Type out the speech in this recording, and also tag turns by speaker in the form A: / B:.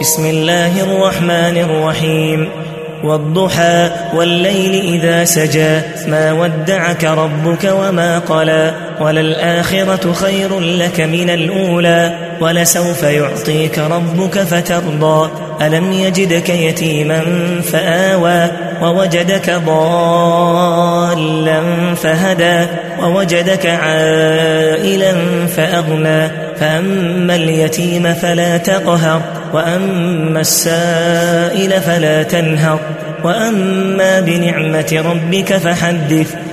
A: بسم الله الرحمن الرحيم والضحى والليل إذا سجى ما ودعك ربك وما قلى وللآخرة خير لك من الأولى ولسوف يعطيك ربك فترضى ألم يجدك يتيما فآوى ووجدك ضالا فهدى ووجدك عائلا فأغنى فأما اليتيم فلا تقهر وأما السائل فلا تنهر وأما بنعمة ربك فحدث